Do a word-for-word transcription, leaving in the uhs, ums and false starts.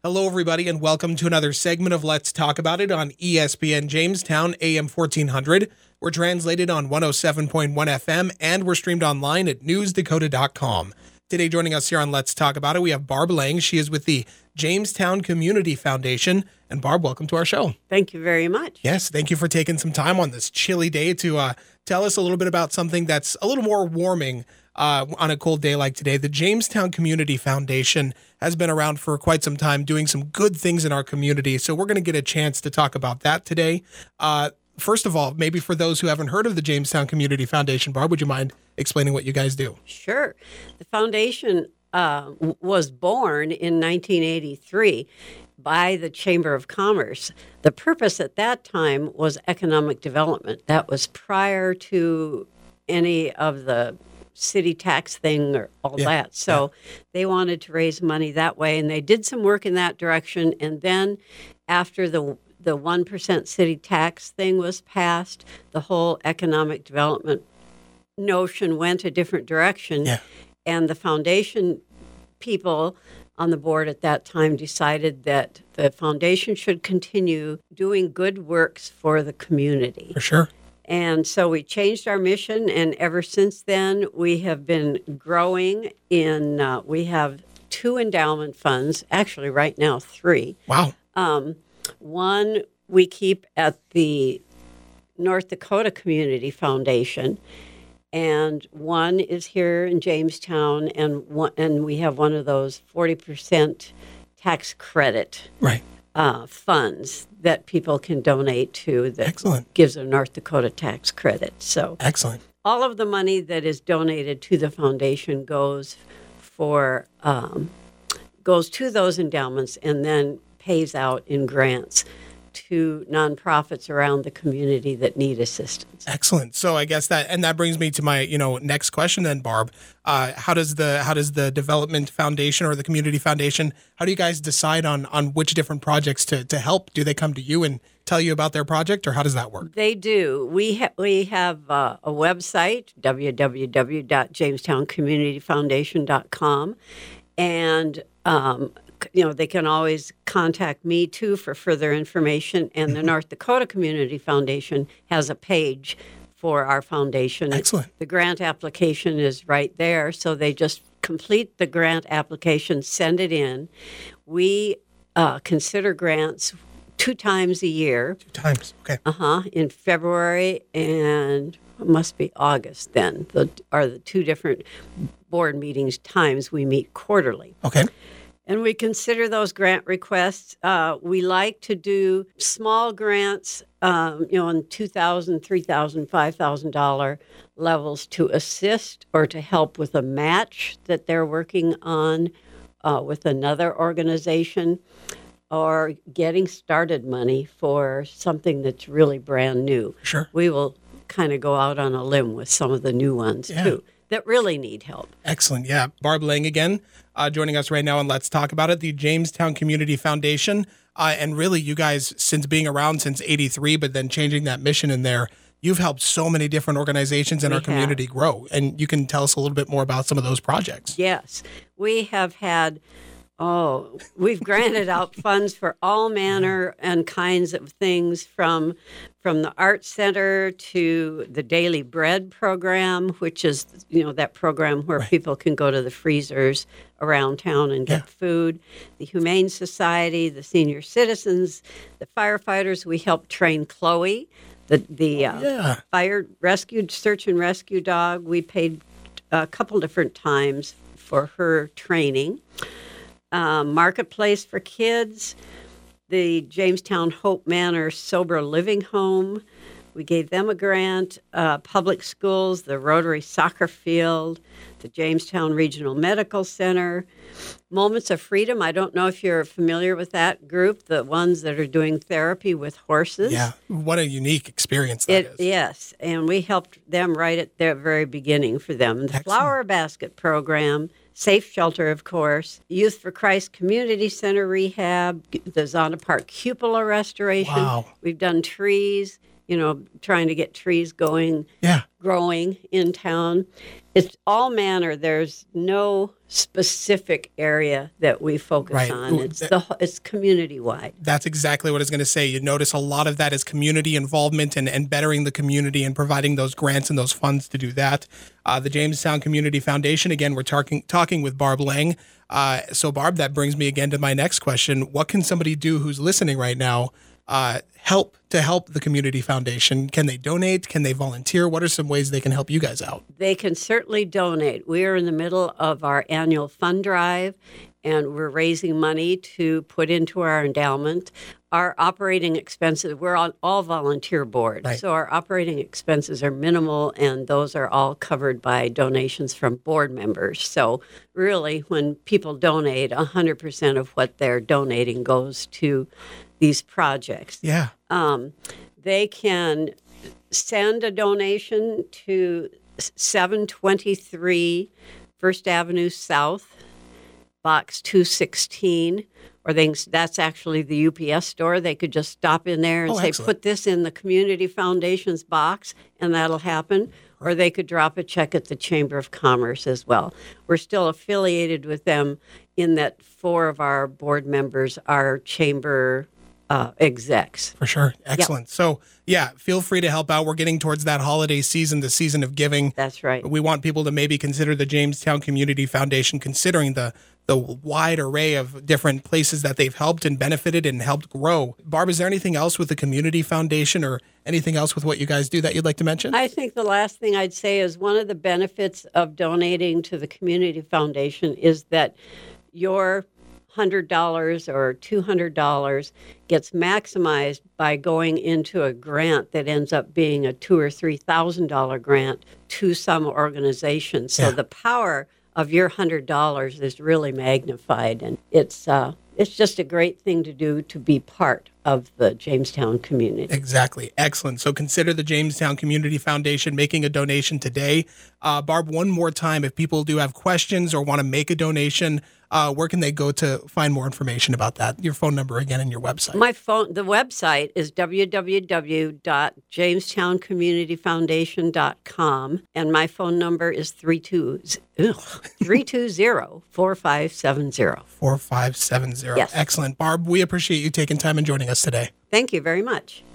Hello, everybody, and welcome to another segment of Let's Talk About It on E S P N Jamestown, A M fourteen hundred. We're translated on one oh seven point one F M, and we're streamed online at news dakota dot com. Today, joining us here on Let's Talk About It, we have Barb Lang. She is with the Jamestown Community Foundation. And Barb, welcome to our show. Thank you very much. Yes, thank you for taking some time on this chilly day to uh, tell us a little bit about something that's a little more warming uh, on a cold day like today. The Jamestown Community Foundation has been around for quite some time, doing some good things in our community. So we're going to get a chance to talk about that today. Uh, first of all, maybe for those who haven't heard of the Jamestown Community Foundation, Barb, would you mind explaining what you guys do? Sure. The foundation uh, w- was born in nineteen eighty-three by the Chamber of Commerce. The purpose at that time was economic development. That was prior to any of the city tax thing or all Yeah, that. So they wanted to raise money that way, and they did some work in that direction. And then after the the one percent city tax thing was passed, the whole economic development notion went a different direction. Yeah. And the foundation people on the board at that time decided that the foundation should continue doing good works for the community. For sure. And so we changed our mission, and ever since then, we have been growing in, uh, we have two endowment funds, actually right now three. Wow. Um, one we keep at the North Dakota Community Foundation, and one is here in Jamestown, and one, and we have one of those forty percent tax credit Right. uh, funds that people can donate to that Excellent. gives a North Dakota tax credit. So Excellent. all of the money that is donated to the foundation goes for um, goes to those endowments and then pays out in grants to nonprofits around the community that need assistance. Excellent. So I guess that, and that brings me to my, you know, next question then, Barb. Uh, how does the how does the Development Foundation or the Community Foundation, how do you guys decide on on which different projects to to help? Do they come to you and tell you about their project, or how does that work? They do. We ha- we have uh, a website, w w w dot jamestown community foundation dot com, and um, you know, they can always contact me too for further information. And the North Dakota Community Foundation has a page for our foundation. Excellent. The grant application is right there. So they just complete the grant application, send it in. We uh, consider grants two times a year. Two times. Okay. Uh-huh. In February and it must be August then. The, are the two different board meetings times we meet quarterly. Okay. And we consider those grant requests. Uh, we like to do small grants, um, you know, in two thousand dollars, three thousand dollars, five thousand dollars levels to assist or to help with a match that they're working on uh, with another organization, or getting started money for something that's really brand new. Sure. We will kind of go out on a limb with some of the new ones, Yeah. too, that really need help. Excellent. Yeah. Barb Lang again, uh, joining us right now, and Let's Talk About It, the Jamestown Community Foundation. Uh, and really, you guys, since being around since eighty-three, but then changing that mission in there, you've helped so many different organizations in We our community have. grow. And you can tell us a little bit more about some of those projects. Yes, we have had, oh, we've granted out funds for all manner and kinds of things, from from the Art Center to the Daily Bread program, which is, you know, that program where Right. people can go to the freezers around town and get Yeah. food. The Humane Society, the senior citizens, the firefighters. We helped train Chloe, the the uh, Yeah. fire rescue search and rescue dog. We paid a couple different times for her training. Um, Marketplace for Kids, the Jamestown Hope Manor Sober Living Home. We gave them a grant. Uh, public schools, the Rotary Soccer Field, the Jamestown Regional Medical Center. Moments of Freedom. I don't know if you're familiar with that group, the ones that are doing therapy with horses. Yeah. What a unique experience that It, is. yes, and we helped them right at their very beginning for them. The Excellent. Flower Basket Program, Safe Shelter, of course, Youth for Christ Community Center Rehab, the Zonda Park Cupola Restoration. Wow. We've done trees, you know, trying to get trees going, Yeah. growing in town. it's all manner. There's no specific area that we focus Right. on. It's the it's community wide. That's exactly what I was going to say. You notice a lot of that is community involvement and, and bettering the community and providing those grants and those funds to do that. Uh, the Jamestown Community Foundation, again, we're talking talking with Barb Lang. Uh, so, Barb, that brings me again to my next question. What can somebody do who's listening right now uh, help to help the Community Foundation? Can they donate? Can they volunteer? What are some ways they can help you guys out? They can certainly donate. We are in the middle of our annual fund drive, and we're raising money to put into our endowment. Our operating expenses, we're on all volunteer board, Right. so our operating expenses are minimal, and those are all covered by donations from board members. So really, when people donate, one hundred percent of what they're donating goes to these projects. Yeah. Um, they can send a donation to seven twenty-three First Avenue South, Box two sixteen, or they can, that's actually the U P S store. They could just stop in there and Oh, say, excellent. put this in the Community Foundation's box, and that'll happen. Or they could drop a check at the Chamber of Commerce as well. We're still affiliated with them in that four of our board members are chamber uh, execs. For sure. Excellent. So, yeah, feel free to help out. We're getting towards that holiday season, the season of giving. That's right. We want people to maybe consider the Jamestown Community Foundation, considering the the wide array of different places that they've helped and benefited and helped grow. Barb, is there anything else with the Community Foundation or anything else with what you guys do that you'd like to mention? I think the last thing I'd say is one of the benefits of donating to the Community Foundation is that your one hundred dollars or two hundred dollars gets maximized by going into a grant that ends up being a two thousand or three thousand dollars grant to some organization. So Yeah. the power of your one hundred dollars is really magnified, and it's uh, it's just a great thing to do to be part of the Jamestown community. Exactly. Excellent. So consider the Jamestown Community Foundation making a donation today. Uh, Barb, one more time, if people do have questions or want to make a donation, uh, where can they go to find more information about that? Your phone number again and your website. My phone, the website is w w w dot jamestown community foundation dot com, and my phone number is three two zero, four five seven zero. four five seven zero. Yes. Excellent. Barb, we appreciate you taking time and joining us today. Thank you very much.